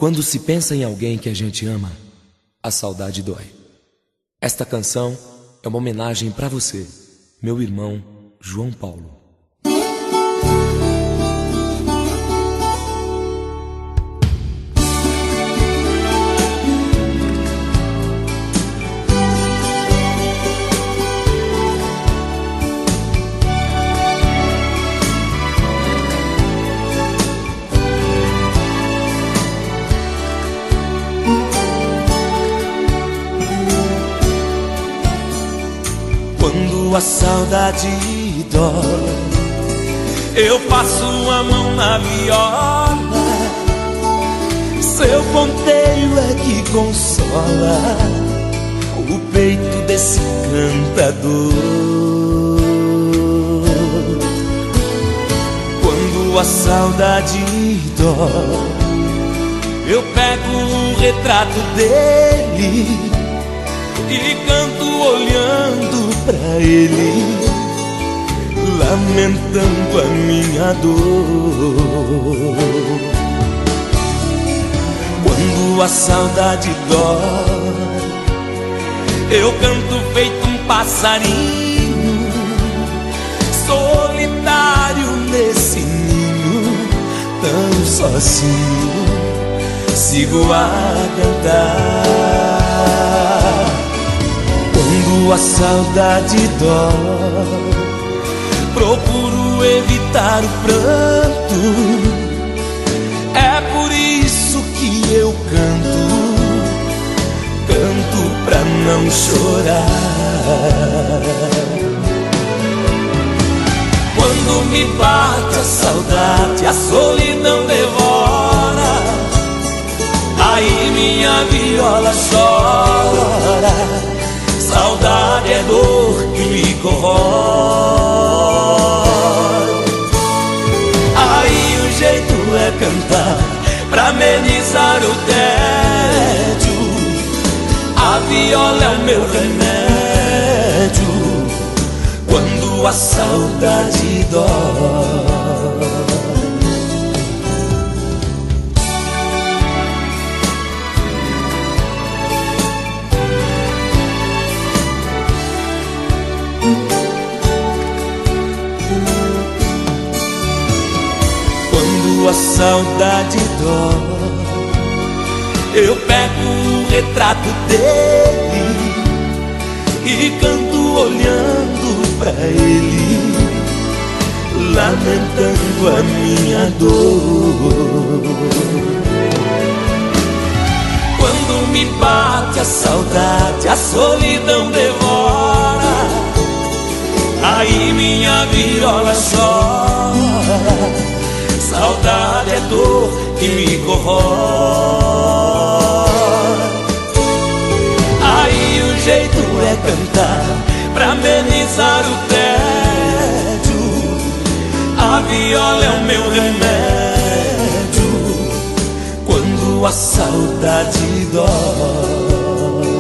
Quando se pensa em alguém que a gente ama, a saudade dói. Esta canção é uma homenagem pra você, meu irmão João Paulo. Quando a saudade dói, eu passo a mão na viola. Seu ponteio é que consola o peito desse cantador. Quando a saudade dói, eu pego um retrato dele e canto olhando pra ele, lamentando a minha dor. Quando a saudade dói, eu canto feito um passarinho solitário nesse ninho, tão sozinho, sigo a cantar. Quando a saudade dói, procuro evitar o pranto. É por isso que eu canto pra não chorar. Quando me bate a saudade, a solidão devora, aí minha viola chora. Saudade é dor que me corrói. Aí o jeito é cantar pra amenizar o tédio. A viola é o meu remédio quando a saudade dói. Quando a saudade dói, eu pego um retrato dele e canto olhando pra ele, lamentando a minha dor. Quando me bate a saudade, a solidão devora, aí minha viola chora. Saudade é dor que me corrói. Aí o jeito é cantar pra amenizar o tédio. A viola é o meu remédio quando a saudade dói.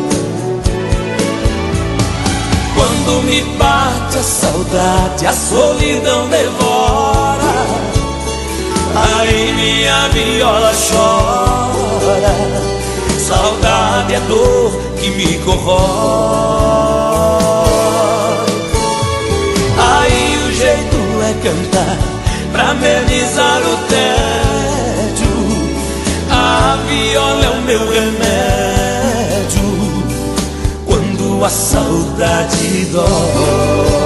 Quando me bate a saudade, a solidão devora, aí minha viola chora. Saudade é dor que me corrói. Aí o jeito é cantar pra amenizar o tédio. A viola é o meu remédio quando a saudade dói.